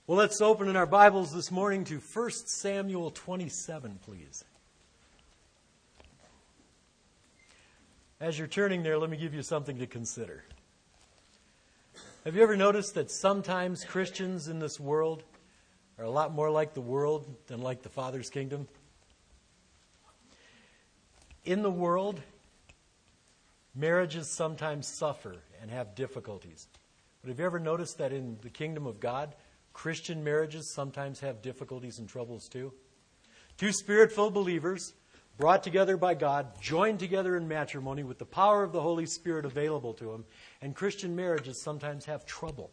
Well, let's open in our Bibles this morning to 1 Samuel 27, please. As you're turning there, let me give you something to consider. Have you ever noticed that sometimes Christians in this world are a lot more like the world than like the Father's kingdom? In the world, marriages sometimes suffer and have difficulties. But have you ever noticed that in the kingdom of God, Christian marriages sometimes have difficulties and troubles too? Two spirit-filled believers, brought together by God, joined together in matrimony with the power of the Holy Spirit available to them, and Christian marriages sometimes have trouble.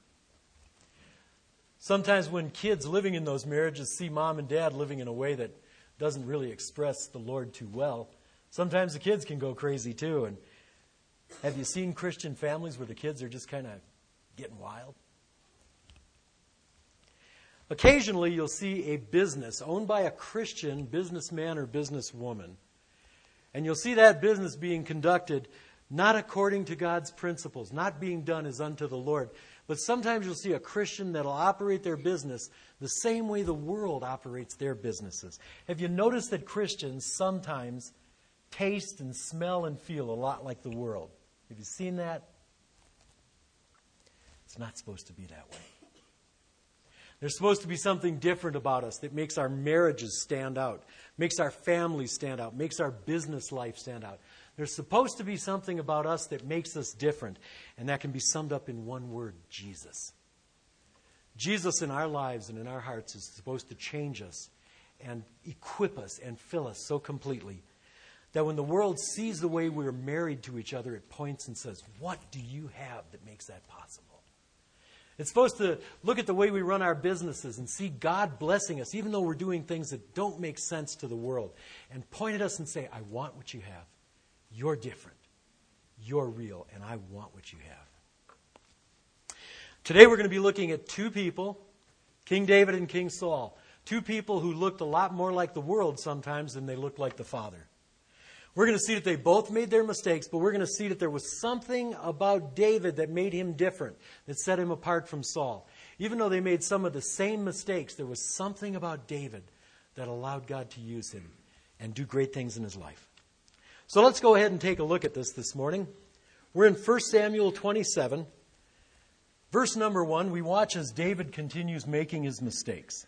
Sometimes when kids living in those marriages see mom and dad living in a way that doesn't really express the Lord too well, sometimes the kids can go crazy too. And have you seen Christian families where the kids are just kind of getting wild? Occasionally, you'll see a business owned by a Christian businessman or businesswoman. And you'll see that business being conducted not according to God's principles, not being done as unto the Lord. But sometimes you'll see a Christian that'll operate their business the same way the world operates their businesses. Have you noticed that Christians sometimes taste and smell and feel a lot like the world? Have you seen that? It's not supposed to be that way. There's supposed to be something different about us that makes our marriages stand out, makes our families stand out, makes our business life stand out. There's supposed to be something about us that makes us different, and that can be summed up in one word: Jesus. Jesus in our lives and in our hearts is supposed to change us and equip us and fill us so completely that when the world sees the way we're married to each other, it points and says, "What do you have that makes that possible?" It's supposed to look at the way we run our businesses and see God blessing us, even though we're doing things that don't make sense to the world, and point at us and say, "I want what you have. You're different. You're real, and I want what you have." Today we're going to be looking at two people, King David and King Saul. Two people who looked a lot more like the world sometimes than they looked like the Father. We're going to see that they both made their mistakes, but we're going to see that there was something about David that made him different, that set him apart from Saul. Even though they made some of the same mistakes, there was something about David that allowed God to use him and do great things in his life. So let's go ahead and take a look at this morning. We're in 1 Samuel 27. Verse number 1, we watch as David continues making his mistakes.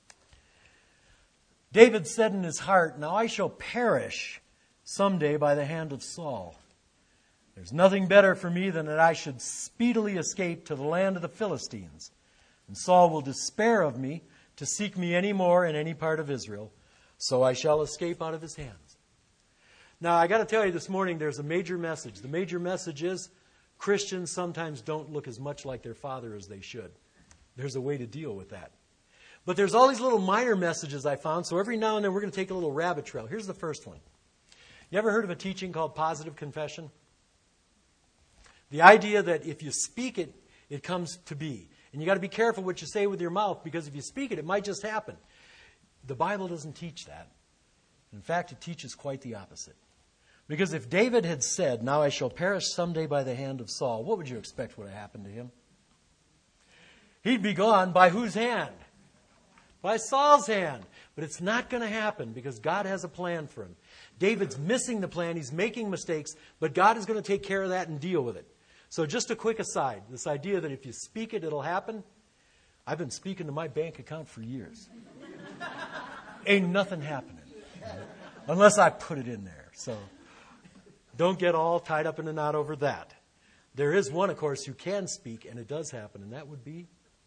David said in his heart, "Now I shall perish someday by the hand of Saul. There's nothing better for me than that I should speedily escape to the land of the Philistines. And Saul will despair of me to seek me any more in any part of Israel. So I shall escape out of his hands." Now, I got to tell you this morning, there's a major message. The major message is Christians sometimes don't look as much like their father as they should. There's a way to deal with that. But there's all these little minor messages I found, so every now and then we're going to take a little rabbit trail. Here's the first one. You ever heard of a teaching called positive confession? The idea that if you speak it, it comes to be. And you got to be careful what you say with your mouth, because if you speak it, it might just happen. The Bible doesn't teach that. In fact, it teaches quite the opposite. Because if David had said, "Now I shall perish someday by the hand of Saul," what would you expect would have happened to him? He'd be gone by whose hand? By Saul's hand. But it's not going to happen because God has a plan for him. David's missing the plan. He's making mistakes, but God is going to take care of that and deal with it. So just a quick aside, this idea that if you speak it, it'll happen. I've been speaking to my bank account for years. Ain't nothing happening unless I put it in there. So don't get all tied up in a knot over that. There is one, of course, who can speak, and it does happen, and that would be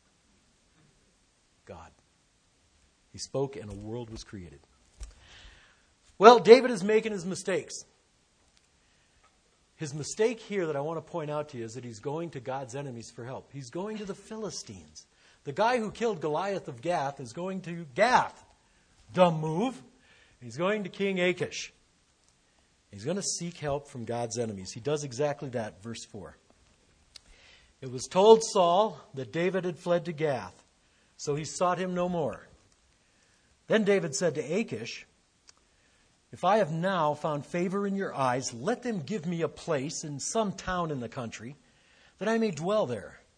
God. He spoke, and a world was created. Well, David is making his mistakes. His mistake here that I want to point out to you is that he's going to God's enemies for help. He's going to the Philistines. The guy who killed Goliath of Gath is going to Gath. Dumb move. He's going to King Achish. He's going to seek help from God's enemies. He does exactly that, verse 4. It was told Saul that David had fled to Gath, so he sought him no more. Then David said to Achish, "If I have now found favor in your eyes, let them give me a place in some town in the country, that I may dwell there.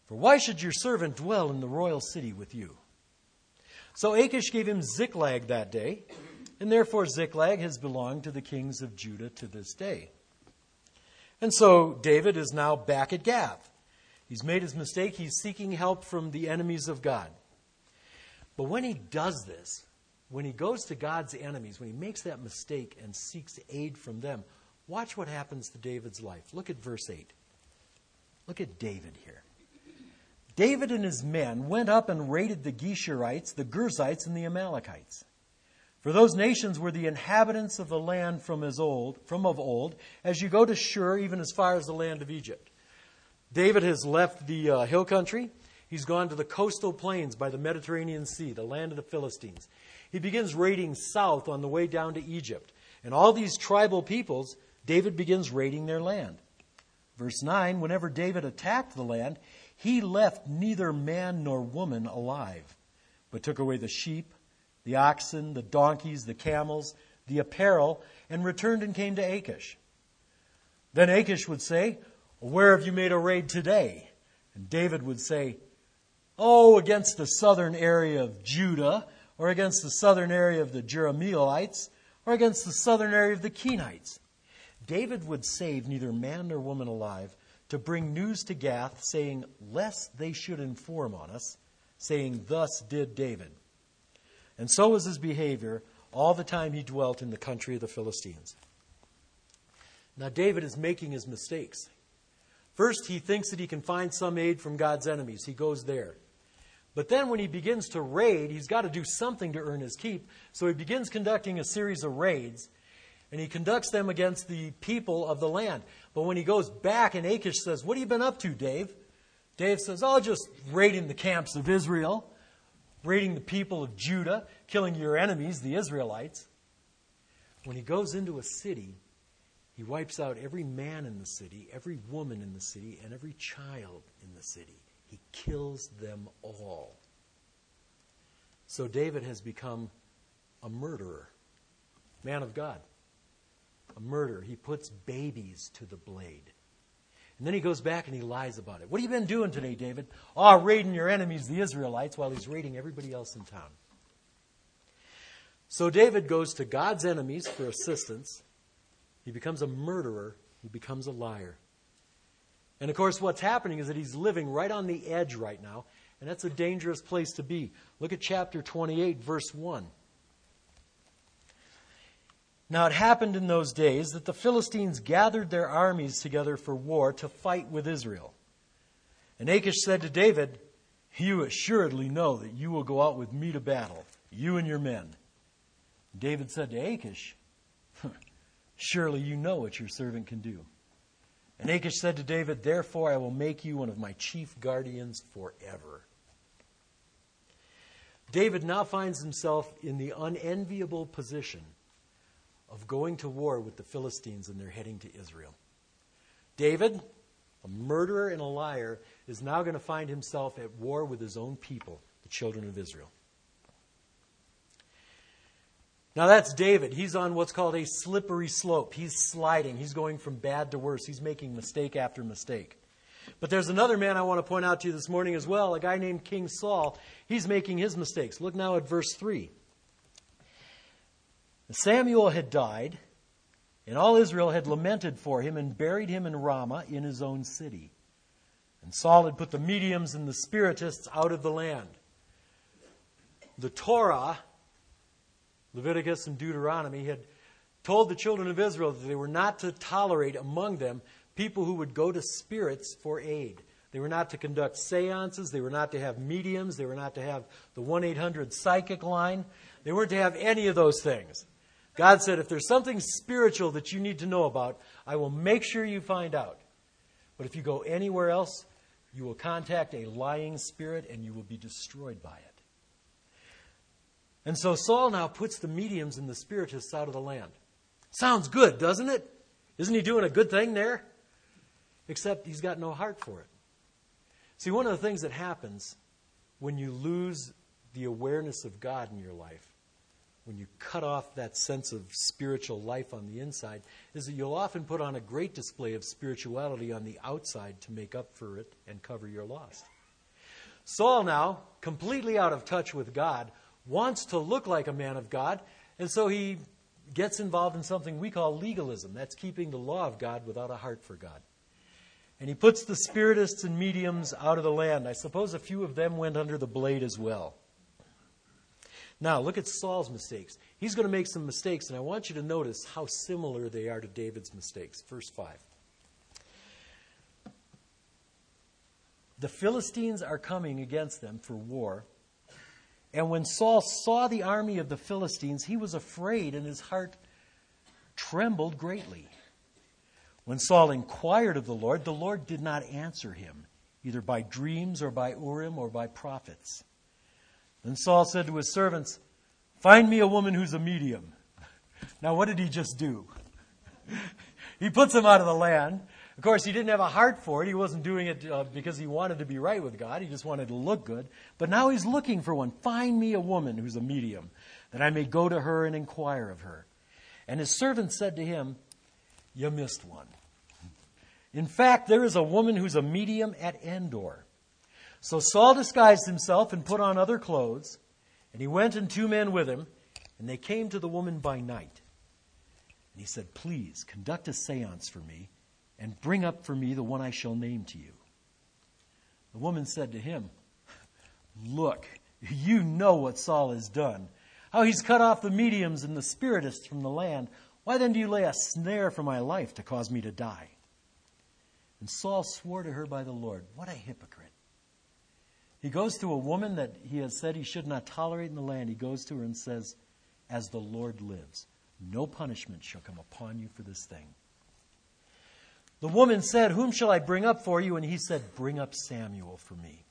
For why should your servant dwell in the royal city with you? So Achish gave him Ziklag that day, and therefore Ziklag has belonged to the kings of Judah to this day. And so David is now back at Gath. He's made his mistake. He's seeking help from the enemies of God. But when he does this, when he goes to God's enemies, when he makes that mistake and seeks aid from them, watch what happens to David's life. Look at verse 8. Look at David here. David and his men went up and raided the Geshurites, the Girzites, and the Amalekites. For those nations were the inhabitants of the land from of old, as you go to Shur, even as far as the land of Egypt. David has left the hill country. He's gone to the coastal plains by the Mediterranean Sea, the land of the Philistines. He begins raiding south on the way down to Egypt. And all these tribal peoples, David begins raiding their land. Verse 9, whenever David attacked the land, he left neither man nor woman alive, but took away the sheep, the oxen, the donkeys, the camels, the apparel, and returned and came to Achish. Then Achish would say, where have you made a raid today? And David would say, against the southern area of Judah, or against the southern area of the Jerahmeelites, or against the southern area of the Kenites. David would save neither man nor woman alive to bring news to Gath, saying, lest they should inform on us, saying, thus did David. And so was his behavior all the time he dwelt in the country of the Philistines. Now David is making his mistakes. First, he thinks that he can find some aid from God's enemies. He goes there. But then when he begins to raid, he's got to do something to earn his keep. So he begins conducting a series of raids, and he conducts them against the people of the land. But when he goes back, and Achish says, what have you been up to, Dave? Dave says, just raiding the camps of Israel, raiding the people of Judah, killing your enemies, the Israelites. When he goes into a city, he wipes out every man in the city, every woman in the city, and every child in the city. He kills them all. So David has become a murderer, man of God, a murderer. He puts babies to the blade. And then he goes back and he lies about it. What have you been doing today, David? Raiding your enemies, the Israelites, while he's raiding everybody else in town. So David goes to God's enemies for assistance. He becomes a murderer. He becomes a liar. And of course, what's happening is that he's living right on the edge right now, and that's a dangerous place to be. Look at chapter 28, verse 1. Now it happened in those days that the Philistines gathered their armies together for war to fight with Israel. And Achish said to David, you assuredly know that you will go out with me to battle, you and your men. David said to Achish, surely you know what your servant can do. And Achish said to David, therefore I will make you one of my chief guardians forever. David now finds himself in the unenviable position of going to war with the Philistines, and they're heading to Israel. David, a murderer and a liar, is now going to find himself at war with his own people, the children of Israel. Now that's David. He's on what's called a slippery slope. He's sliding. He's going from bad to worse. He's making mistake after mistake. But there's another man I want to point out to you this morning as well, a guy named King Saul. He's making his mistakes. Look now at verse 3. Samuel had died, and all Israel had lamented for him and buried him in Ramah in his own city. And Saul had put the mediums and the spiritists out of the land. The Torah, Leviticus and Deuteronomy, had told the children of Israel that they were not to tolerate among them people who would go to spirits for aid. They were not to conduct seances. They were not to have mediums. They were not to have the 1-800 psychic line. They weren't to have any of those things. God said, if there's something spiritual that you need to know about, I will make sure you find out. But if you go anywhere else, you will contact a lying spirit and you will be destroyed by it. And so Saul now puts the mediums and the spiritists out of the land. Sounds good, doesn't it? Isn't he doing a good thing there? Except he's got no heart for it. See, one of the things that happens when you lose the awareness of God in your life when you cut off that sense of spiritual life on the inside, is that you'll often put on a great display of spirituality on the outside to make up for it and cover your loss. Saul now, completely out of touch with God, wants to look like a man of God, and so he gets involved in something we call legalism. That's keeping the law of God without a heart for God. And he puts the spiritists and mediums out of the land. I suppose a few of them went under the blade as well. Now, look at Saul's mistakes. He's going to make some mistakes, and I want you to notice how similar they are to David's mistakes. Verse 5. The Philistines are coming against them for war. And when Saul saw the army of the Philistines, he was afraid, and his heart trembled greatly. When Saul inquired of the Lord did not answer him, either by dreams or by Urim or by prophets. Then Saul said to his servants, "Find me a woman who's a medium." Now, what did he just do? He puts them out of the land. Of course, he didn't have a heart for it. He wasn't doing it because he wanted to be right with God. He just wanted to look good. But now he's looking for one. Find me a woman who's a medium, that I may go to her and inquire of her. And his servant said to him, "You missed one. In fact, there is a woman who's a medium at Endor." So Saul disguised himself and put on other clothes, and he went and 2 men with him, and they came to the woman by night. And he said, "Please conduct a seance for me, and bring up for me the one I shall name to you." The woman said to him, "Look, you know what Saul has done, how he's cut off the mediums and the spiritists from the land. Why then do you lay a snare for my life to cause me to die?" And Saul swore to her by the Lord. What a hypocrite. He goes to a woman that he has said he should not tolerate in the land. He goes to her and says, "As the Lord lives, no punishment shall come upon you for this thing." The woman said, "Whom shall I bring up for you?" And he said, "Bring up Samuel for me."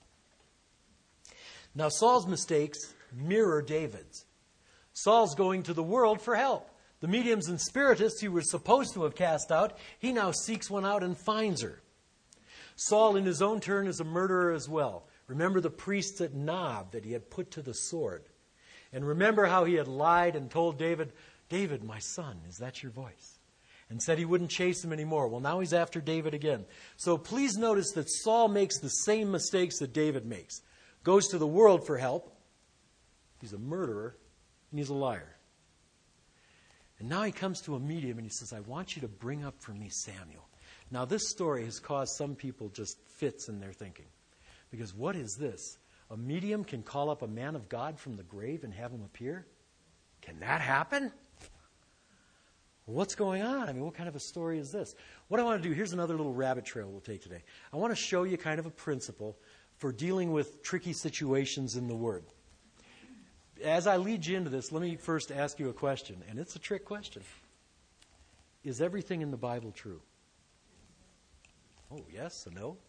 Now Saul's mistakes mirror David's. Saul's going to the world for help. The mediums and spiritists he was supposed to have cast out, he now seeks one out and finds her. Saul, in his own turn, is a murderer as well. Remember the priests at Nob that he had put to the sword. And remember how he had lied and told David, "David, my son, is that your voice?" And said he wouldn't chase him anymore. Well, now he's after David again. So please notice that Saul makes the same mistakes that David makes. Goes to the world for help. He's a murderer, and he's a liar. And now he comes to a medium and he says, "I want you to bring up for me Samuel." Now this story has caused some people just fits in their thinking. Because what is this? A medium can call up a man of God from the grave and have him appear? Can that happen? What's going on? I mean, what kind of a story is this? What I want to do, here's another little rabbit trail we'll take today. I want to show you kind of a principle for dealing with tricky situations in the Word. As I lead you into this, let me first ask you a question, and it's a trick question. Is everything in the Bible true? Oh, yes, a no?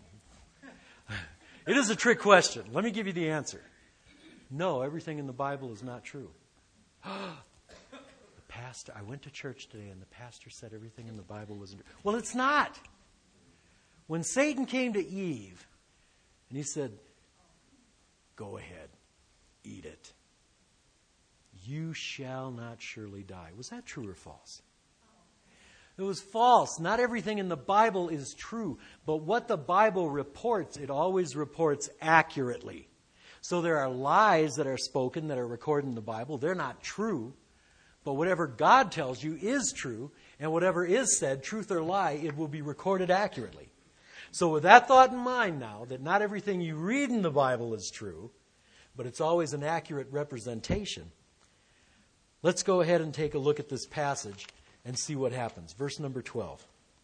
It is a trick question. Let me give you the answer. No, everything in the Bible is not true. Pastor, I went to church today and the pastor said everything in the Bible wasn't true. Well, it's not. When Satan came to Eve and he said, "Go ahead, eat it. You shall not surely die." Was that true or false? It was false. Not everything in the Bible is true. But what the Bible reports, it always reports accurately. So there are lies that are spoken that are recorded in the Bible. They're not true. But whatever God tells you is true. And whatever is said, truth or lie, it will be recorded accurately. So with that thought in mind now, that not everything you read in the Bible is true, but it's always an accurate representation, let's go ahead and take a look at this passage and see what happens. Verse number 12.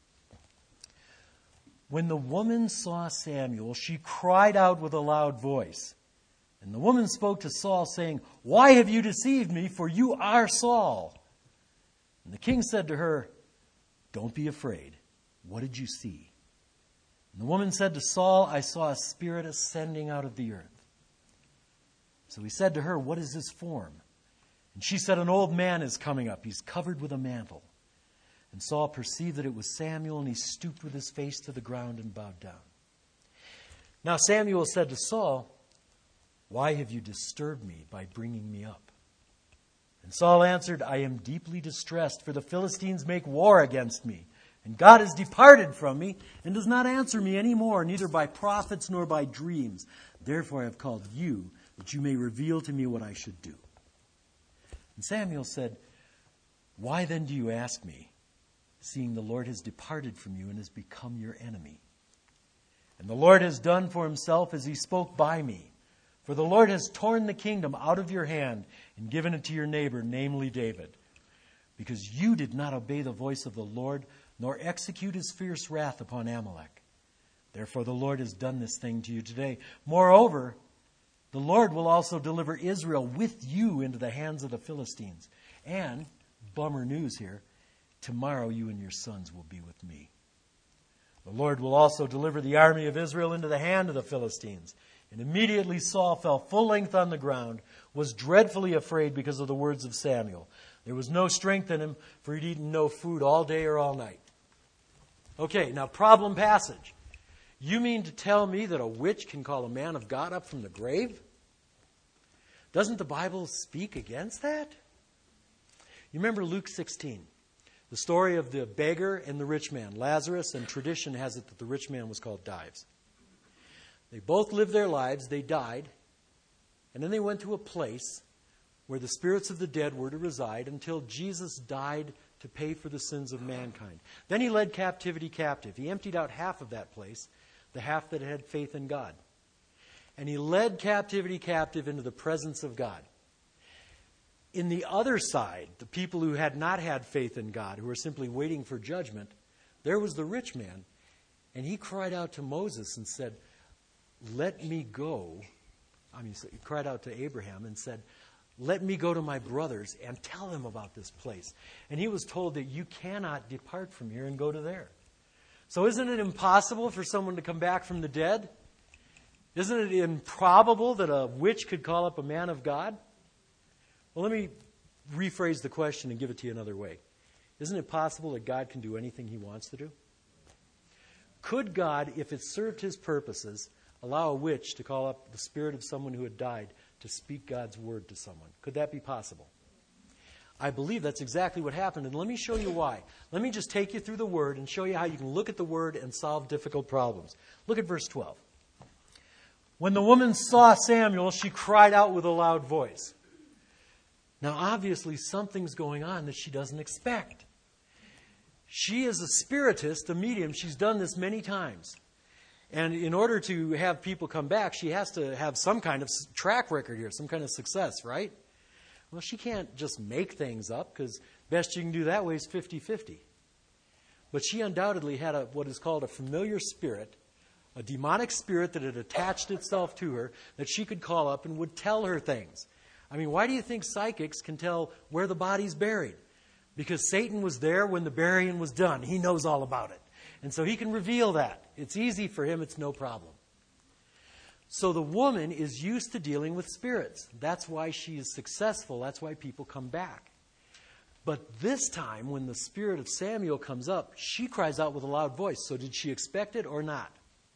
When the woman saw Samuel, she cried out with a loud voice. And the woman spoke to Saul, saying, "Why have you deceived me? For you are Saul." And the king said to her, "Don't be afraid. What did you see?" And the woman said to Saul, "I saw a spirit ascending out of the earth." So he said to her, "What is his form?" And she said, "An old man is coming up. He's covered with a mantle." And Saul perceived that it was Samuel, and he stooped with his face to the ground and bowed down. Now Samuel said to Saul, "Why have you disturbed me by bringing me up?" And Saul answered, I am deeply distressed, for the Philistines make war against me. And God has departed from me, and does not answer me any more, neither by prophets nor by dreams. Therefore I have called you, that you may reveal to me what I should do. And Samuel said, Why then do you ask me, seeing the Lord has departed from you and has become your enemy? And the Lord has done for himself as he spoke by me. For the Lord has torn the kingdom out of your hand and given it to your neighbor, namely David. Because you did not obey the voice of the Lord, nor execute his fierce wrath upon Amalek. Therefore the Lord has done this thing to you today. Moreover, the Lord will also deliver Israel with you into the hands of the Philistines. And, bummer news here, tomorrow you and your sons will be with me. The Lord will also deliver the army of Israel into the hand of the Philistines. And immediately Saul fell full length on the ground, was dreadfully afraid because of the words of Samuel. There was no strength in him, for he'd eaten no food all day or all night. Okay, now problem passage. You mean to tell me that a witch can call a man of God up from the grave? Doesn't the Bible speak against that? You remember Luke 16, the story of the beggar and the rich man, Lazarus, and tradition has it that the rich man was called Dives. They both lived their lives, they died, and then they went to a place where the spirits of the dead were to reside until Jesus died to pay for the sins of mankind. Then he led captivity captive. He emptied out half of that place, the half that had faith in God. And he led captivity captive into the presence of God. In the other side, the people who had not had faith in God, who were simply waiting for judgment, there was the rich man. And he cried out to Moses and said, let me go. He cried out to Abraham and said, let me go to my brothers and tell them about this place. And he was told that you cannot depart from here and go to there. So isn't it impossible for someone to come back from the dead? Isn't it improbable that a witch could call up a man of God? Well, let me rephrase the question and give it to you another way. Isn't it possible that God can do anything he wants to do? Could God, if it served his purposes, allow a witch to call up the spirit of someone who had died to speak God's word to someone? Could that be possible? I believe that's exactly what happened, and let me show you why. Let me just take you through the word and show you how you can look at the word and solve difficult problems. Look at verse 12. When the woman saw Samuel, she cried out with a loud voice. Now, obviously, something's going on that she doesn't expect. She is a spiritist, a medium. She's done this many times. And in order to have people come back, she has to have some kind of track record here, some kind of success, right? Well, she can't just make things up, because best you can do that way is 50-50. But she undoubtedly had what is called a familiar spirit, a demonic spirit that had attached itself to her, that she could call up and would tell her things. I mean, why do you think psychics can tell where the body's buried? Because Satan was there when the burying was done. He knows all about it. And so he can reveal that. It's easy for him. It's no problem. So the woman is used to dealing with spirits. That's why she is successful. That's why people come back. But this time, when the spirit of Samuel comes up, she cries out with a loud voice. So did she expect it or not?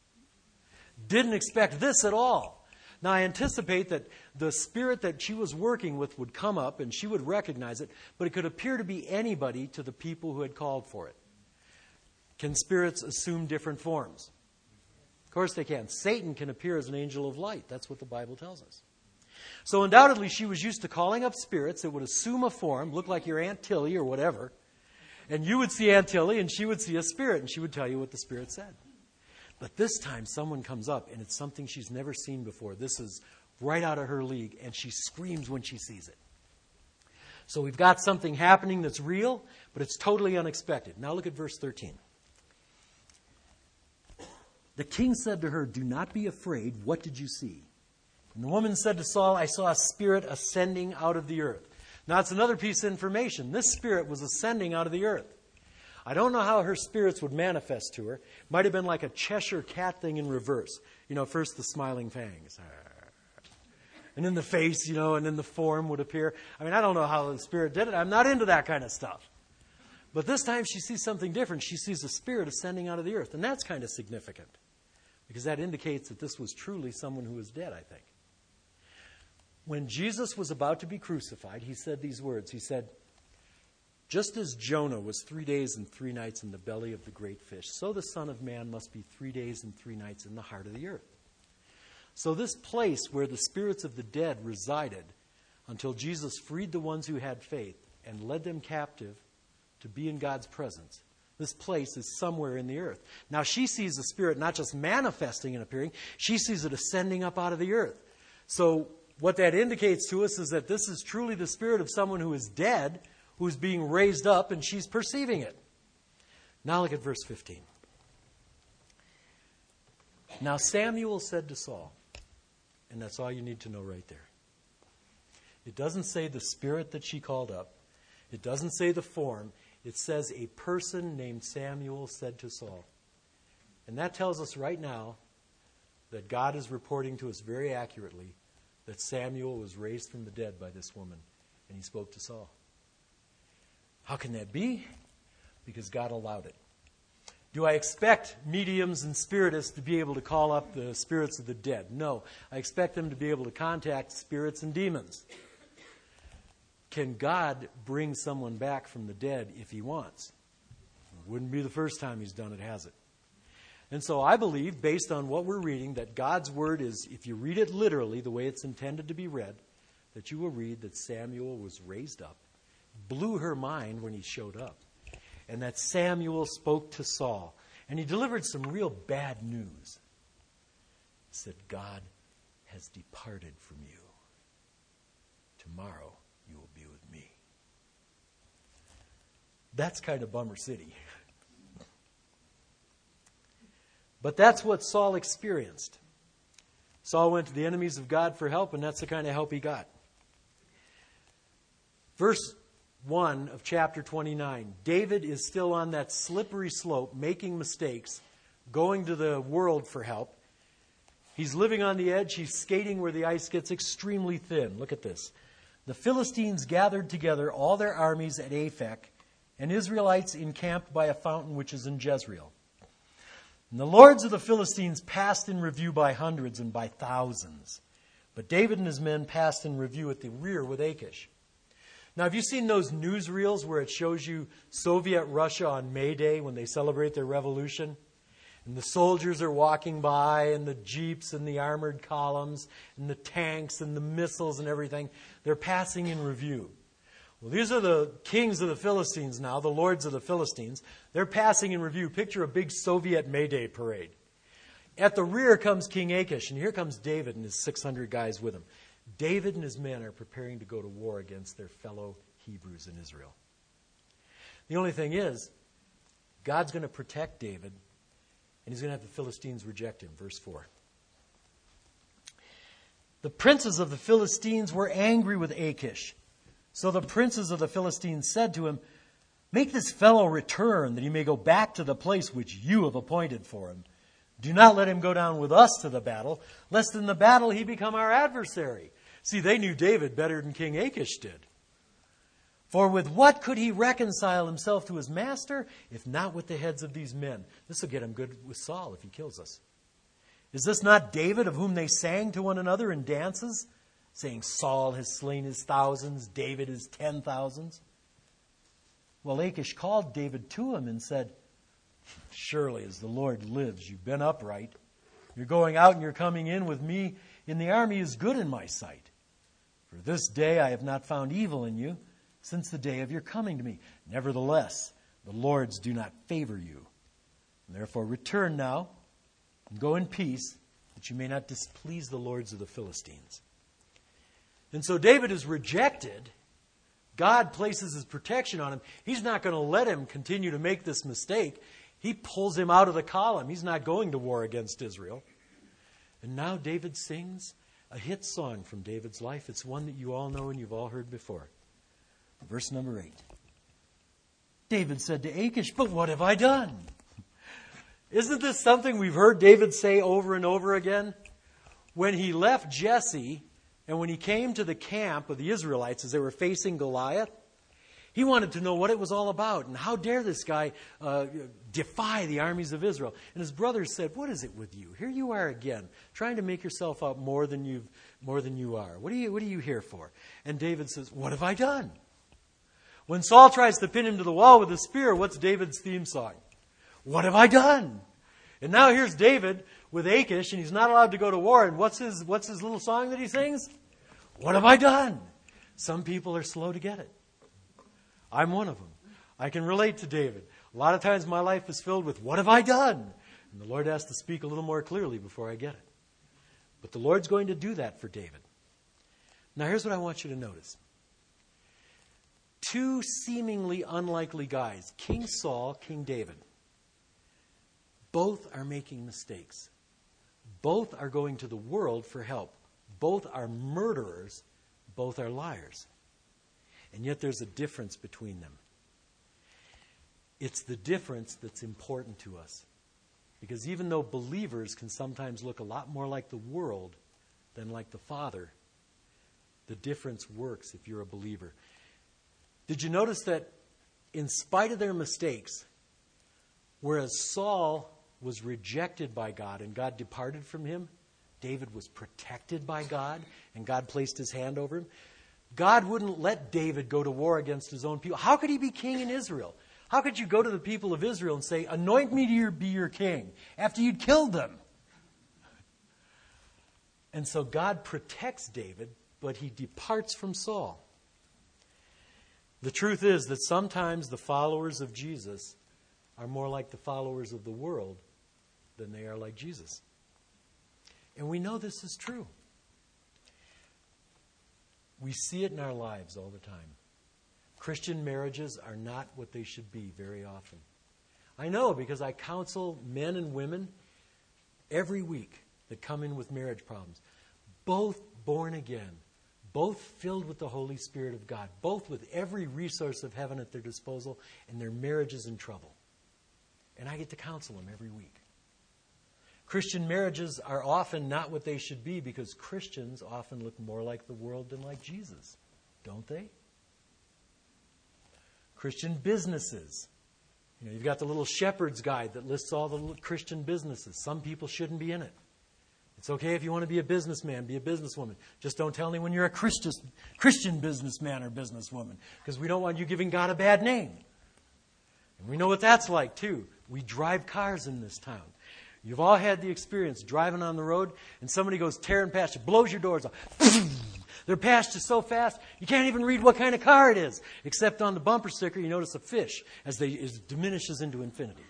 Didn't expect this at all. Now, I anticipate that the spirit that she was working with would come up and she would recognize it, but it could appear to be anybody to the people who had called for it. Can spirits assume different forms? Of course they can. Satan can appear as an angel of light. That's what the Bible tells us. So undoubtedly she was used to calling up spirits that would assume a form, look like your Aunt Tilly or whatever, and you would see Aunt Tilly and she would see a spirit and she would tell you what the spirit said. But this time someone comes up and it's something she's never seen before. This is right out of her league, and she screams when she sees it. So we've got something happening that's real, but it's totally unexpected. Now look at verse 13. The king said to her, "Do not be afraid. What did you see?" And the woman said to Saul, "I saw a spirit ascending out of the earth." Now it's another piece of information. This spirit was ascending out of the earth. I don't know how her spirits would manifest to her. Might have been like a Cheshire cat thing in reverse. You know, first the smiling fangs. And then the face, and then the form would appear. I mean, I don't know how the spirit did it. I'm not into that kind of stuff. But this time she sees something different. She sees a spirit ascending out of the earth. And that's kind of significant, because that indicates that this was truly someone who was dead, I think. When Jesus was about to be crucified, he said these words. He said, just as Jonah was 3 days and 3 nights in the belly of the great fish, so the Son of Man must be 3 days and 3 nights in the heart of the earth. So this place where the spirits of the dead resided until Jesus freed the ones who had faith and led them captive to be in God's presence, this place is somewhere in the earth. Now she sees the Spirit not just manifesting and appearing, she sees it ascending up out of the earth. So what that indicates to us is that this is truly the spirit of someone who is dead, who's being raised up, and she's perceiving it. Now look at verse 15. Now Samuel said to Saul, and that's all you need to know right there. It doesn't say the spirit that she called up. It doesn't say the form. It says a person named Samuel said to Saul. And that tells us right now that God is reporting to us very accurately that Samuel was raised from the dead by this woman, and he spoke to Saul. How can that be? Because God allowed it. Do I expect mediums and spiritists to be able to call up the spirits of the dead? No. I expect them to be able to contact spirits and demons. Can God bring someone back from the dead if he wants? It wouldn't be the first time he's done it, has it? And so I believe, based on what we're reading, that God's word is, if you read it literally, the way it's intended to be read, that you will read that Samuel was raised up, blew her mind when he showed up, and that Samuel spoke to Saul. And he delivered some real bad news. He said, God has departed from you. Tomorrow you will be with me. That's kind of bummer city. But that's what Saul experienced. Saul went to the enemies of God for help, and that's the kind of help he got. Verse 1 of chapter 29. David is still on that slippery slope, making mistakes, going to the world for help. He's living on the edge. He's skating where the ice gets extremely thin. Look at this. The Philistines gathered together all their armies at Aphek, and Israelites encamped by a fountain which is in Jezreel. And the lords of the Philistines passed in review by hundreds and by thousands. But David and his men passed in review at the rear with Achish. Now, have you seen those newsreels where it shows you Soviet Russia on May Day when they celebrate their revolution? And the soldiers are walking by, and the jeeps and the armored columns and the tanks and the missiles and everything. They're passing in review. Well, these are the kings of the Philistines now, the lords of the Philistines. They're passing in review. Picture a big Soviet May Day parade. At the rear comes King Achish, and here comes David and his 600 guys with him. David and his men are preparing to go to war against their fellow Hebrews in Israel. The only thing is, God's going to protect David, and he's going to have the Philistines reject him. Verse 4. The princes of the Philistines were angry with Achish. So the princes of the Philistines said to him, "Make this fellow return, that he may go back to the place which you have appointed for him. Do not let him go down with us to the battle, lest in the battle he become our adversary." See, they knew David better than King Achish did. For with what could he reconcile himself to his master, if not with the heads of these men? This will get him good with Saul if he kills us. Is this not David, of whom they sang to one another in dances, saying, "Saul has slain his thousands, David his 10,000s"? Well, Achish called David to him and said, "Surely as the Lord lives, you've been upright. You're going out and you're coming in with me in the army is good in my sight. For this day I have not found evil in you, since the day of your coming to me. Nevertheless, the Lords do not favor you. And therefore return now and go in peace, that you may not displease the lords of the Philistines." And so David is rejected. God places his protection on him. He's not going to let him continue to make this mistake. He pulls him out of the column. He's not going to war against Israel. And now David sings a hit song from David's life. It's one that you all know and you've all heard before. Verse number 8. David said to Achish, "But what have I done?" Isn't this something we've heard David say over and over again? When he left Jesse and when he came to the camp of the Israelites as they were facing Goliath, he wanted to know what it was all about. And how dare this guy defy the armies of Israel. And his brothers said, what is it with you? Here you are again, trying to make yourself out more than you are. What are you here for? And David says, what have I done? When Saul tries to pin him to the wall with a spear, what's David's theme song? What have I done? And now here's David with Achish, and he's not allowed to go to war. And what's his little song that he sings? What have I done? Some people are slow to get it. I'm one of them. I can relate to David. A lot of times my life is filled with, what have I done? And the Lord has to speak a little more clearly before I get it. But the Lord's going to do that for David. Now here's what I want you to notice. Two seemingly unlikely guys, King Saul, King David, both are making mistakes. Both are going to the world for help. Both are murderers. Both are liars. And yet there's a difference between them. It's the difference that's important to us. Because even though believers can sometimes look a lot more like the world than like the Father, the difference works if you're a believer. Did you notice that in spite of their mistakes, whereas Saul was rejected by God and God departed from him, David was protected by God and God placed his hand over him. God wouldn't let David go to war against his own people. How could he be king in Israel? How could you go to the people of Israel and say, anoint me to be your king, after you'd killed them? And so God protects David, but he departs from Saul. The truth is that sometimes the followers of Jesus are more like the followers of the world than they are like Jesus. And we know this is true. We see it in our lives all the time. Christian marriages are not what they should be very often. I know because I counsel men and women every week that come in with marriage problems. Both born again, both filled with the Holy Spirit of God, both with every resource of heaven at their disposal, and their marriage is in trouble. And I get to counsel them every week. Christian marriages are often not what they should be because Christians often look more like the world than like Jesus, don't they? Christian businesses. You've got the little shepherd's guide that lists all the Christian businesses. Some people shouldn't be in it. It's okay if you want to be a businessman, be a businesswoman. Just don't tell anyone you're a Christian businessman or businesswoman, because we don't want you giving God a bad name. And we know what that's like, too. We drive cars in this town. You've all had the experience driving on the road, and somebody goes tearing past you, blows your doors off. They're past you so fast, you can't even read what kind of car it is. Except on the bumper sticker, you notice a fish as it diminishes into infinity.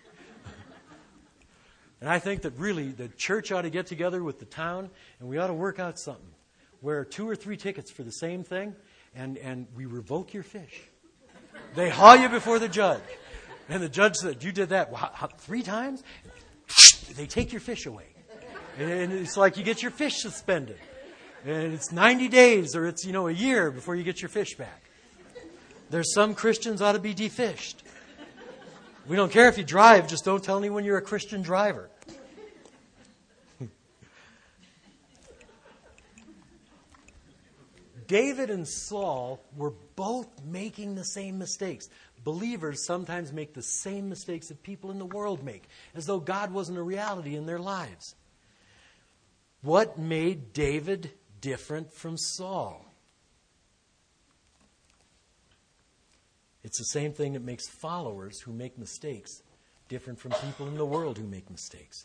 And I think that really the church ought to get together with the town, and we ought to work out something where 2 or 3 tickets for the same thing, and we revoke your fish. They haul you before the judge. And the judge said, you did that 3 times? They take your fish away. And it's like you get your fish suspended. And it's 90 days or it's, a year before you get your fish back. There's some Christians ought to be defished. We don't care if you drive, just don't tell anyone you're a Christian driver. David and Saul were both making the same mistakes. Believers sometimes make the same mistakes that people in the world make, as though God wasn't a reality in their lives. What made David different from Saul? It's the same thing that makes followers who make mistakes different from people in the world who make mistakes.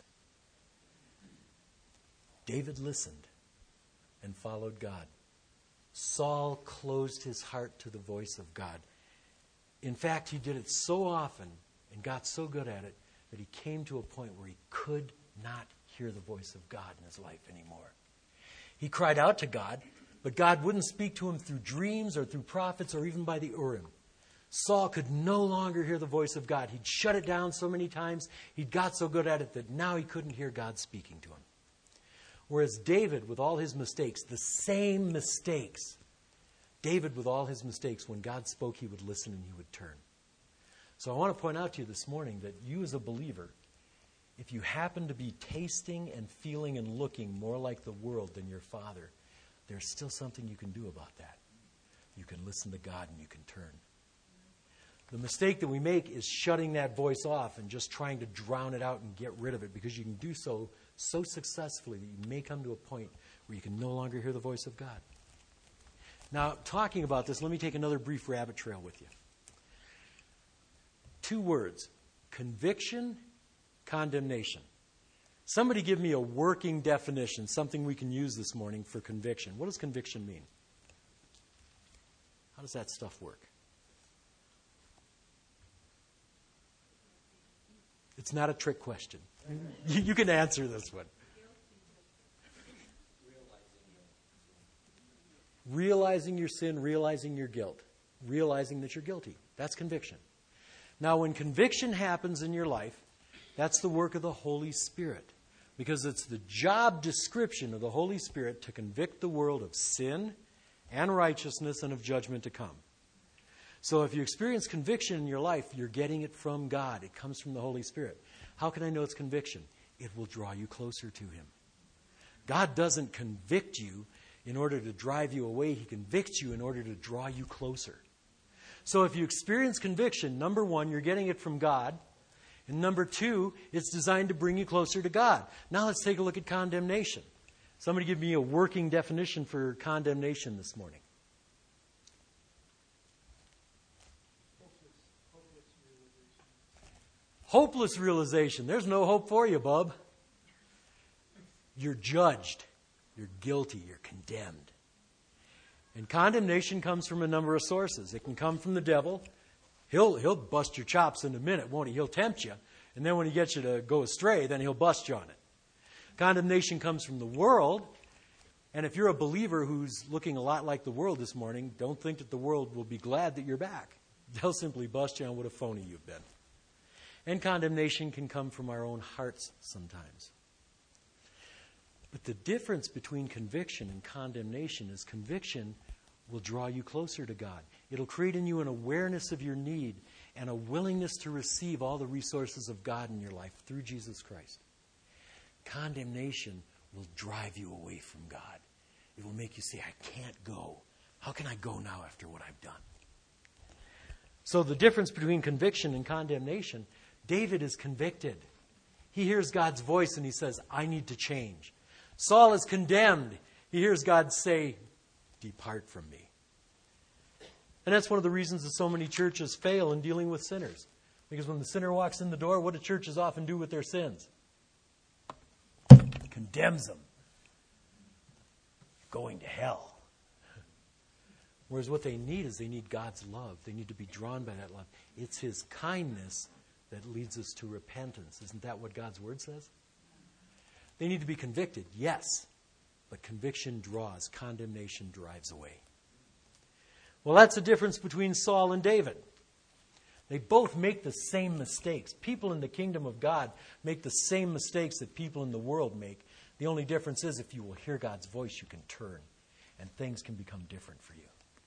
David listened and followed God. Saul closed his heart to the voice of God. In fact, he did it so often and got so good at it that he came to a point where he could not hear the voice of God in his life anymore. He cried out to God, but God wouldn't speak to him through dreams or through prophets or even by the Urim. Saul could no longer hear the voice of God. He'd shut it down so many times. He'd got so good at it that now he couldn't hear God speaking to him. Whereas David, with all his mistakes, the same mistakes, David, with all his mistakes, when God spoke, he would listen and he would turn. So I want to point out to you this morning that you as a believer, if you happen to be tasting and feeling and looking more like the world than your Father, there's still something you can do about that. You can listen to God and you can turn. The mistake that we make is shutting that voice off and just trying to drown it out and get rid of it, because you can do so successfully that you may come to a point where you can no longer hear the voice of God. Now, talking about this, let me take another brief rabbit trail with you. 2 words: conviction, condemnation. Somebody give me a working definition, something we can use this morning for conviction. What does conviction mean? How does that stuff work? It's not a trick question. You can answer this one. Realizing your sin, realizing your guilt, realizing that you're guilty. That's conviction. Now, when conviction happens in your life, that's the work of the Holy Spirit, because it's the job description of the Holy Spirit to convict the world of sin and righteousness and of judgment to come. So if you experience conviction in your life, you're getting it from God. It comes from the Holy Spirit. How can I know it's conviction? It will draw you closer to Him. God doesn't convict you in order to drive you away. He convicts you in order to draw you closer. So if you experience conviction, number 1, you're getting it from God. And number 2, it's designed to bring you closer to God. Now let's take a look at condemnation. Somebody give me a working definition for condemnation this morning. Hopeless realization. There's no hope for you, bub. You're judged. You're guilty. You're condemned. And condemnation comes from a number of sources. It can come from the devil. He'll bust your chops in a minute, won't he? He'll tempt you. And then when he gets you to go astray, then he'll bust you on it. Condemnation comes from the world. And if you're a believer who's looking a lot like the world this morning, don't think that the world will be glad that you're back. They'll simply bust you on what a phony you've been. And condemnation can come from our own hearts sometimes. But the difference between conviction and condemnation is conviction will draw you closer to God. It'll create in you an awareness of your need and a willingness to receive all the resources of God in your life through Jesus Christ. Condemnation will drive you away from God. It will make you say, I can't go. How can I go now after what I've done? So the difference between conviction and condemnation, David is convicted. He hears God's voice and he says, I need to change. Saul is condemned. He hears God say, depart from me. And that's one of the reasons that so many churches fail in dealing with sinners. Because when the sinner walks in the door, what do churches often do with their sins? Condemns them. Going to hell. Whereas what they need is they need God's love. They need to be drawn by that love. It's His kindness that leads us to repentance. Isn't that what God's Word says? They need to be convicted, yes. But conviction draws. Condemnation drives away. Well, that's the difference between Saul and David. They both make the same mistakes. People in the kingdom of God make the same mistakes that people in the world make. The only difference is if you will hear God's voice, you can turn. And things can become different for you.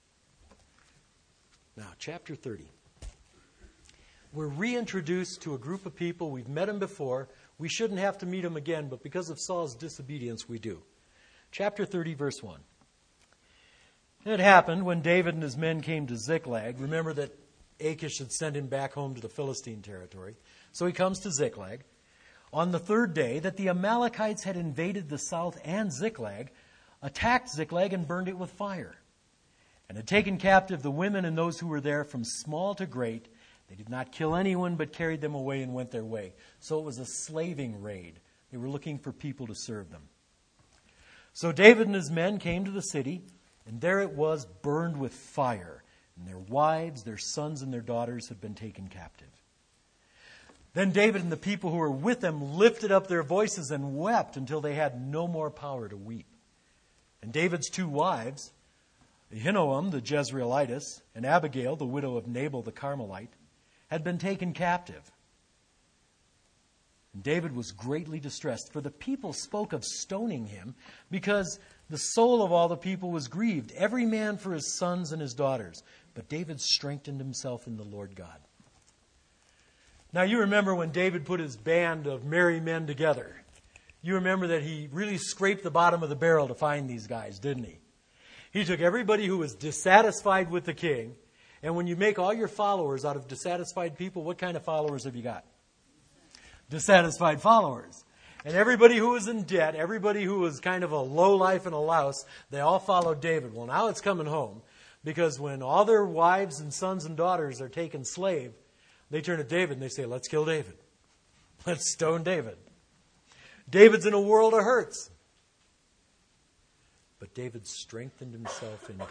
Now, chapter 30. We're reintroduced to a group of people. We've met them before. We shouldn't have to meet them again, but because of Saul's disobedience, we do. Chapter 30, verse 1. It happened when David and his men came to Ziklag. Remember that Achish had sent him back home to the Philistine territory. So he comes to Ziklag. On the 3rd day that the Amalekites had invaded the south and Ziklag, attacked Ziklag and burned it with fire, and had taken captive the women and those who were there from small to great. They did not kill anyone, but carried them away and went their way. So it was a slaving raid. They were looking for people to serve them. So David and his men came to the city, and there it was, burned with fire. And their wives, their sons, and their daughters had been taken captive. Then David and the people who were with them lifted up their voices and wept until they had no more power to weep. And David's 2 wives, Ahinoam the Jezreelitess and Abigail, the widow of Nabal the Carmelite, had been taken captive. And David was greatly distressed, for the people spoke of stoning him, because the soul of all the people was grieved, every man for his sons and his daughters. But David strengthened himself in the Lord God. Now you remember when David put his band of merry men together. You remember that he really scraped the bottom of the barrel to find these guys, didn't he? He took everybody who was dissatisfied with the king, And when you make all your followers out of dissatisfied people, what kind of followers have you got? Dissatisfied followers. And everybody who was in debt, everybody who was kind of a low life and a louse, they all followed David. Well, now it's coming home, because when all their wives and sons and daughters are taken slave, they turn to David and they say, let's kill David. Let's stone David. David's in a world of hurts. But David strengthened himself in God.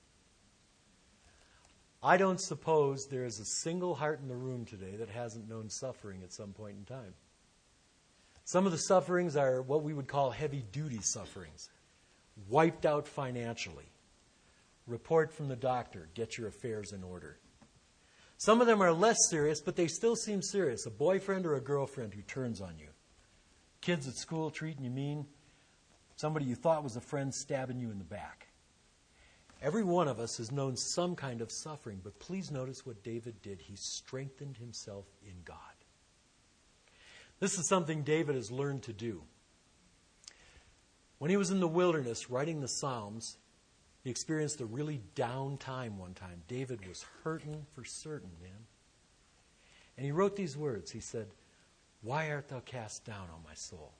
I don't suppose there is a single heart in the room today that hasn't known suffering at some point in time. Some of the sufferings are what we would call heavy-duty sufferings. Wiped out financially. Report from the doctor, get your affairs in order. Some of them are less serious, but they still seem serious. A boyfriend or a girlfriend who turns on you. Kids at school treating you mean. Somebody you thought was a friend stabbing you in the back. Every one of us has known some kind of suffering, but please notice what David did. He strengthened himself in God. This is something David has learned to do. When he was in the wilderness writing the Psalms, he experienced a really down time one time. David was hurting for certain, man. And he wrote these words. He said, "Why art thou cast down, O my soul?"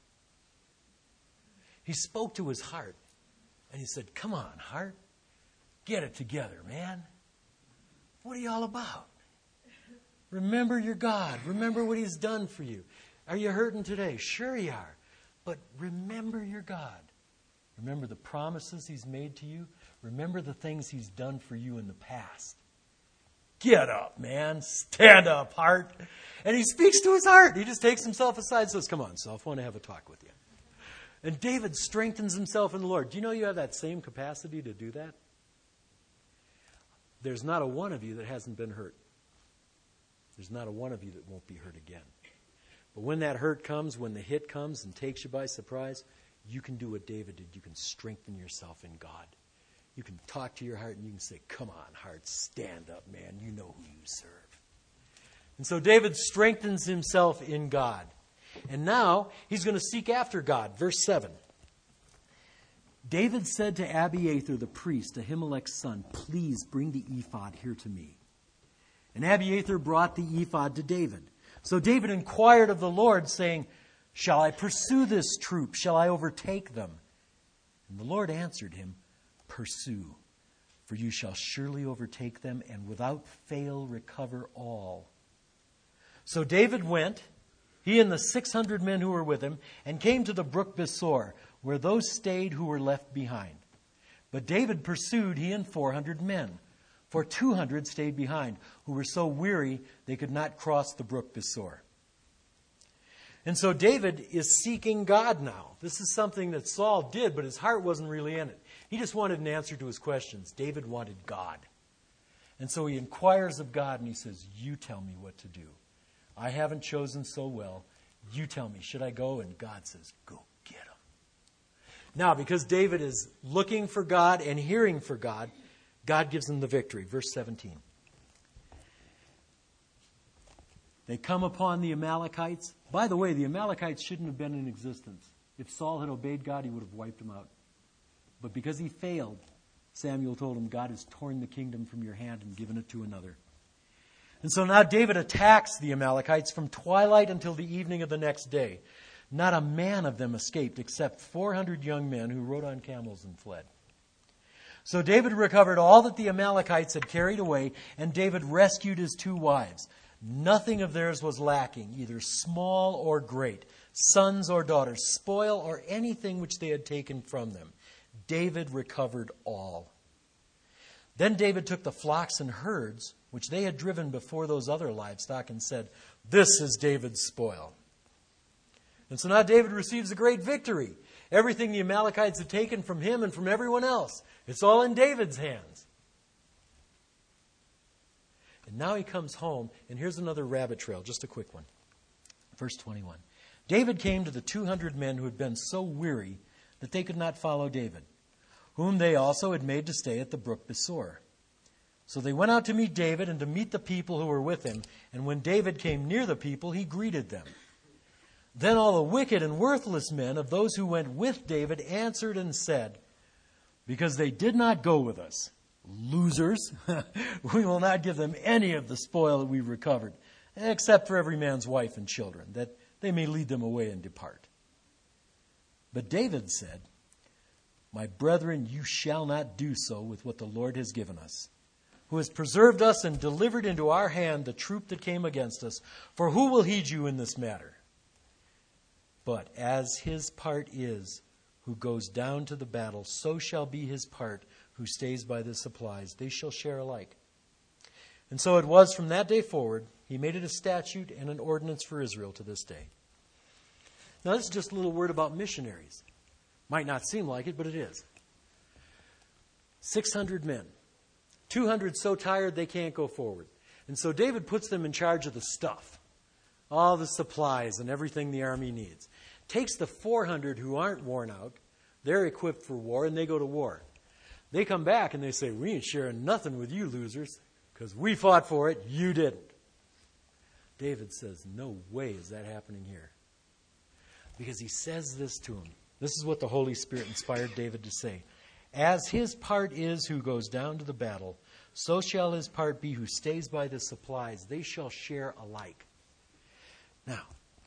He spoke to his heart, and he said, "Come on, heart. Get it together, man. What are you all about? Remember your God. Remember what He's done for you. Are you hurting today? Sure you are. But remember your God. Remember the promises He's made to you. Remember the things He's done for you in the past. Get up, man. Stand up, heart." And he speaks to his heart. He just takes himself aside and says, "Come on, self, I want to have a talk with you." And David strengthens himself in the Lord. Do you know you have that same capacity to do that? There's not a one of you that hasn't been hurt. There's not a one of you that won't be hurt again. But when that hurt comes, when the hit comes and takes you by surprise, you can do what David did. You can strengthen yourself in God. You can talk to your heart and you can say, "Come on, heart, stand up, man. You know who you serve." And so David strengthens himself in God. And now he's going to seek after God. Verse 7. David said to Abiathar the priest, Ahimelech's son, "Please bring the ephod here to me." And Abiathar brought the ephod to David. So David inquired of the Lord, saying, "Shall I pursue this troop? Shall I overtake them?" And the Lord answered him, "Pursue, for you shall surely overtake them, and without fail recover all." So David went, he and the 600 men who were with him, and came to the brook Besor, where those stayed who were left behind. But David pursued, he and 400 men, for 200 stayed behind, who were so weary they could not cross the brook Besor. And so David is seeking God now. This is something that Saul did, but his heart wasn't really in it. He just wanted an answer to his questions. David wanted God. And so he inquires of God and he says, "You tell me what to do. I haven't chosen so well. You tell me, should I go?" And God says, "Go get him." Now, because David is looking for God and hearing for God, God gives him the victory. Verse 17. They come upon the Amalekites. By the way, the Amalekites shouldn't have been in existence. If Saul had obeyed God, he would have wiped them out. But because he failed, Samuel told him, "God has torn the kingdom from your hand and given it to another." And so now David attacks the Amalekites from twilight until the evening of the next day. Not a man of them escaped except 400 young men who rode on camels and fled. So David recovered all that the Amalekites had carried away, and David rescued his 2 wives. Nothing of theirs was lacking, either small or great, sons or daughters, spoil or anything which they had taken from them. David recovered all. Then David took the flocks and herds, which they had driven before those other livestock, and said, "This is David's spoil." And so now David receives a great victory. Everything the Amalekites had taken from him and from everyone else, it's all in David's hands. And now he comes home, and here's another rabbit trail, just a quick one. Verse 21. David came to the 200 men who had been so weary that they could not follow David, whom they also had made to stay at the brook Besor. So they went out to meet David and to meet the people who were with him. And when David came near the people, he greeted them. Then all the wicked and worthless men of those who went with David answered and said, "Because they did not go with us, Losers. We will not give them any of the spoil that we've recovered, except for every man's wife and children, that they may lead them away and depart. But David said, my brethren, you shall not do so with what the Lord has given us, who has preserved us and delivered into our hand the troop that came against us. For who will heed you in this matter? But as his part is, who goes down to the battle, so shall be his part who stays by the supplies. They shall share alike. And so it was from that day forward, he made it a statute and an ordinance for Israel to this day. Now this is just a little word about missionaries. Might not seem like it, but it is. 600 men. 200 so tired they can't go forward. And so David puts them in charge of the stuff. All the supplies and everything the army needs. Takes the 400 who aren't worn out. They're equipped for war and they go to war. They come back and they say, we ain't sharing nothing with you losers because we fought for it, you didn't. David says, no way is that happening here. Because he says this to him. This is what the Holy Spirit inspired David to say. As his part is who goes down to the battle, so shall his part be who stays by the supplies. They shall share alike. Now,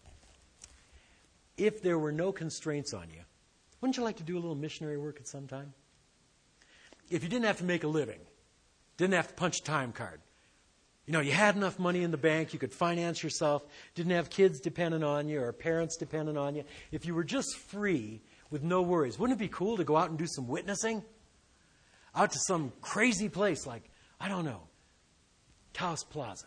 if there were no constraints on you, wouldn't you like to do a little missionary work at some time? If you didn't have to make a living, didn't have to punch a time card, you had enough money in the bank, you could finance yourself, didn't have kids dependent on you or parents dependent on you. If you were just free with no worries, wouldn't it be cool to go out and do some witnessing? Out to some crazy place like, I don't know, Taos Plaza.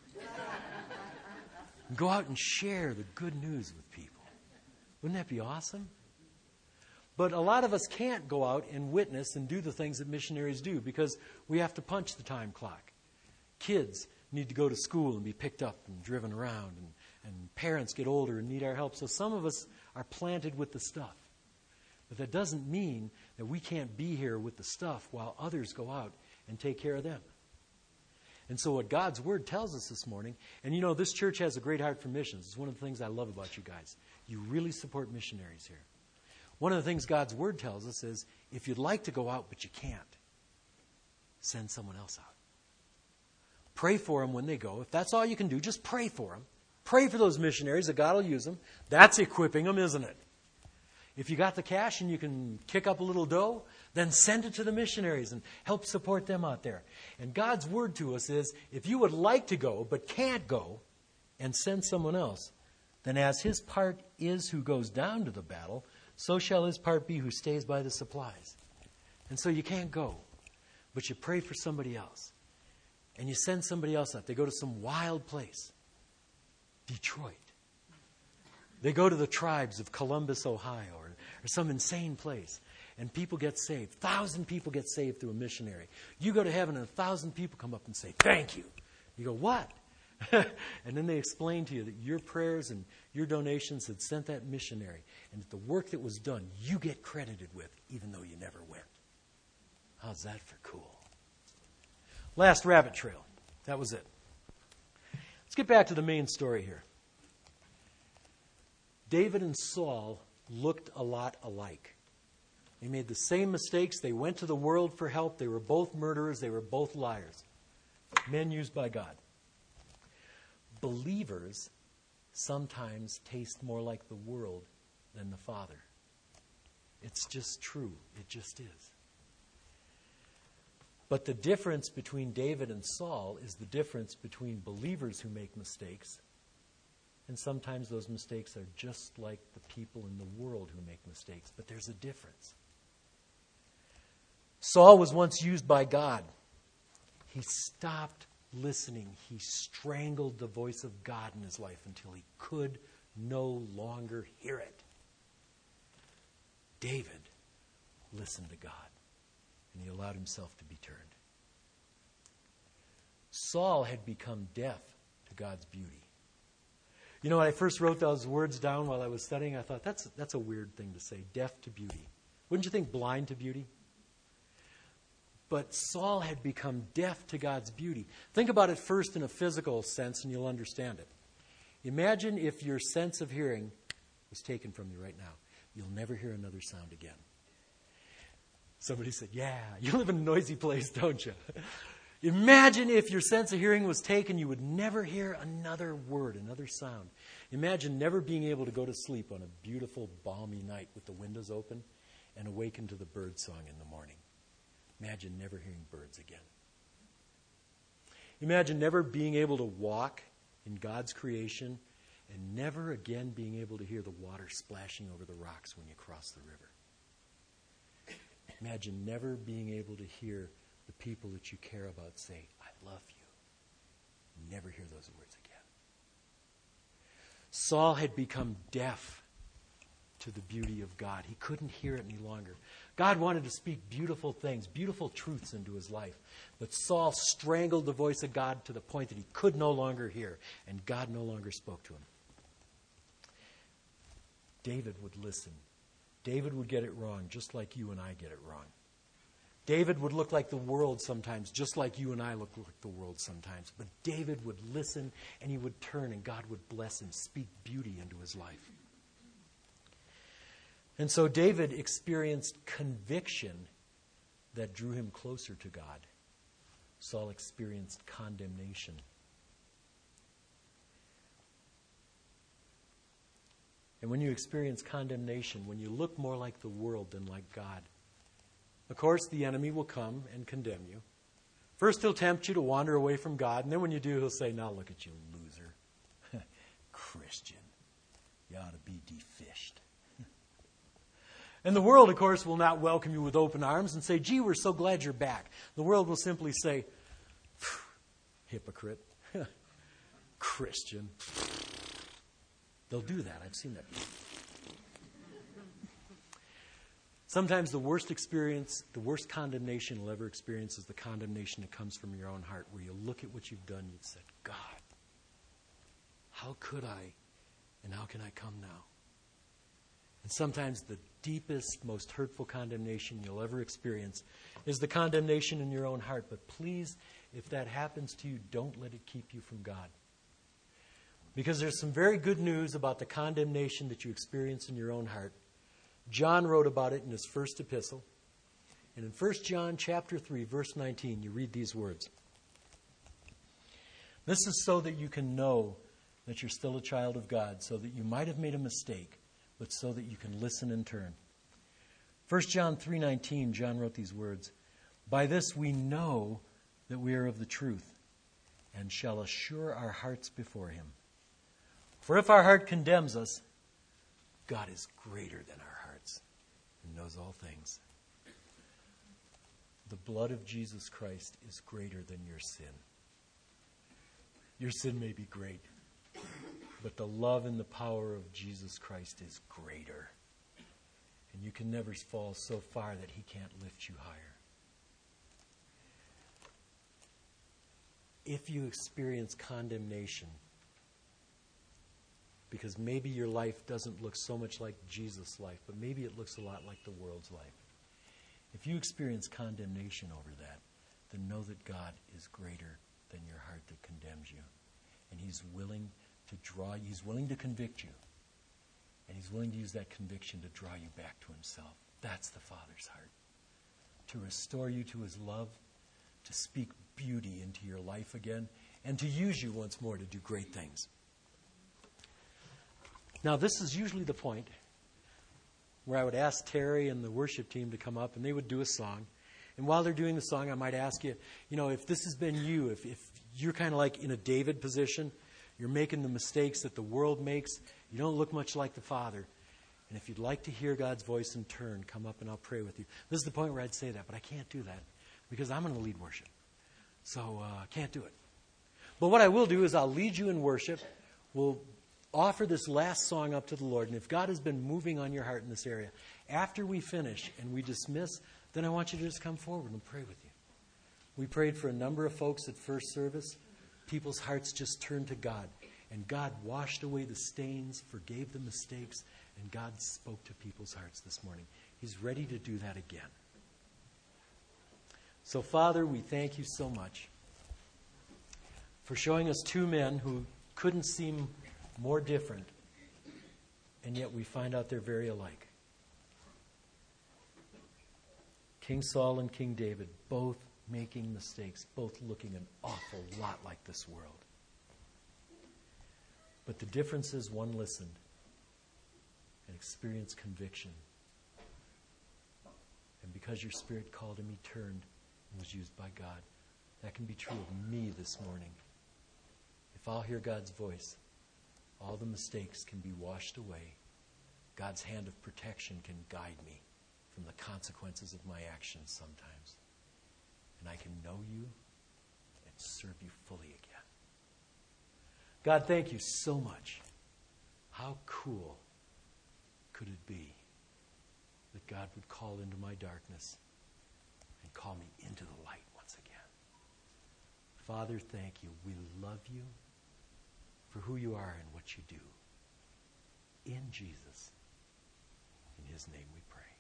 And go out and share the good news with people. Wouldn't that be awesome? But a lot of us can't go out and witness and do the things that missionaries do because we have to punch the time clock. Kids need to go to school and be picked up and driven around, and parents get older and need our help. So some of us are planted with the stuff. But that doesn't mean that we can't be here with the stuff while others go out and take care of them. And so what God's Word tells us this morning, and this church has a great heart for missions. It's one of the things I love about you guys. You really support missionaries here. One of the things God's Word tells us is, if you'd like to go out but you can't, send someone else out. Pray for them when they go. If that's all you can do, just pray for them. Pray for those missionaries that God will use them. That's equipping them, isn't it? If you got the cash and you can kick up a little dough, then send it to the missionaries and help support them out there. And God's word to us is, if you would like to go but can't go and send someone else, then as his part is who goes down to the battle, so shall his part be who stays by the supplies. And so you can't go, but you pray for somebody else. And you send somebody else out. They go to some wild place. Detroit. They go to the tribes of Columbus, Ohio, or some insane place. And people get saved. 1,000 people get saved through a missionary. You go to heaven and 1,000 people come up and say, thank you. You go, what? And then they explain to you that your prayers and your donations had sent that missionary. And that the work that was done, you get credited with, even though you never went. How's that for cool? Last rabbit trail. That was it. Let's get back to the main story here. David and Saul looked a lot alike. They made the same mistakes. They went to the world for help. They were both murderers. They were both liars. Men used by God. Believers sometimes taste more like the world than the Father. It's just true. It just is. But the difference between David and Saul is the difference between believers who make mistakes, and sometimes those mistakes are just like the people in the world who make mistakes. But there's a difference. Saul was once used by God. He stopped listening. He strangled the voice of God in his life until he could no longer hear it. David listened to God, and he allowed himself to be turned. Saul had become deaf to God's beauty. When I first wrote those words down while I was studying, I thought, that's a weird thing to say, deaf to beauty. Wouldn't you think blind to beauty? But Saul had become deaf to God's beauty. Think about it first in a physical sense, and you'll understand it. Imagine if your sense of hearing was taken from you right now. You'll never hear another sound again. Somebody said, yeah, you live in a noisy place, don't you? Imagine if your sense of hearing was taken, you would never hear another word, another sound. Imagine never being able to go to sleep on a beautiful, balmy night with the windows open and awaken to the bird song in the morning. Imagine never hearing birds again. Imagine never being able to walk in God's creation and never again being able to hear the water splashing over the rocks when you cross the river. Imagine never being able to hear the people that you care about say, I love you. Never hear those words again. Saul had become deaf to the beauty of God. He couldn't hear it any longer. God wanted to speak beautiful things, beautiful truths into his life. But Saul strangled the voice of God to the point that he could no longer hear, and God no longer spoke to him. David would listen. David would get it wrong, just like you and I get it wrong. David would look like the world sometimes, just like you and I look like the world sometimes. But David would listen, and he would turn, and God would bless him, speak beauty into his life. And so David experienced conviction that drew him closer to God. Saul experienced condemnation. And when you experience condemnation, when you look more like the world than like God, of course the enemy will come and condemn you. First he'll tempt you to wander away from God, and then when you do, he'll say, now look at you, loser. Christian, you ought to be defished. And the world, of course, will not welcome you with open arms and say, gee, we're so glad you're back. The world will simply say, hypocrite, Christian. They'll do that. I've seen that. Sometimes the worst experience, the worst condemnation you'll ever experience is the condemnation that comes from your own heart, where you look at what you've done and you've said, God, how could I, and how can I come now? And sometimes the deepest, most hurtful condemnation you'll ever experience is the condemnation in your own heart. But please, if that happens to you, don't let it keep you from God. Because there's some very good news about the condemnation that you experience in your own heart. John wrote about it in his first epistle. And in 1 John chapter 3, verse 19, you read these words. This is so that you can know that you're still a child of God, so that you might have made a mistake, but so that you can listen and turn. 1 John 3:19, John wrote these words, by this we know that we are of the truth, and shall assure our hearts before him. For if our heart condemns us, God is greater than our hearts and knows all things. The blood of Jesus Christ is greater than your sin. Your sin may be great, but the love and the power of Jesus Christ is greater. And you can never fall so far that he can't lift you higher. If you experience condemnation, because maybe your life doesn't look so much like Jesus' life, but maybe it looks a lot like the world's life. If you experience condemnation over that, then know that God is greater than your heart that condemns you. And he's willing to draw you, he's willing to convict you. And he's willing to use that conviction to draw you back to himself. That's the Father's heart. To restore you to his love, to speak beauty into your life again, and to use you once more to do great things. Now, this is usually the point where I would ask Terry and the worship team to come up, and they would do a song. And while they're doing the song, I might ask you, if this has been you, if you're kind of like in a David position, you're making the mistakes that the world makes, you don't look much like the Father. And if you'd like to hear God's voice and turn, come up and I'll pray with you. This is the point where I'd say that, but I can't do that because I'm going to lead worship. So I can't do it. But what I will do is I'll lead you in worship. We'll offer this last song up to the Lord. And if God has been moving on your heart in this area, after we finish and we dismiss, then I want you to just come forward and pray with you. We prayed for a number of folks at first service. People's hearts just turned to God. And God washed away the stains, forgave the mistakes, and God spoke to people's hearts this morning. He's ready to do that again. So, Father, we thank you so much for showing us two men who couldn't seem more different, and yet we find out they're very alike. King Saul and King David, both making mistakes, both looking an awful lot like this world. But the difference is one listened and experienced conviction. And because your Spirit called him, he turned and was used by God. That can be true of me this morning. If I'll hear God's voice, all the mistakes can be washed away. God's hand of protection can guide me from the consequences of my actions sometimes. And I can know you and serve you fully again. God, thank you so much. How cool could it be that God would call into my darkness and call me into the light once again? Father, thank you. We love you for who you are and what you do. In Jesus, in his name we pray.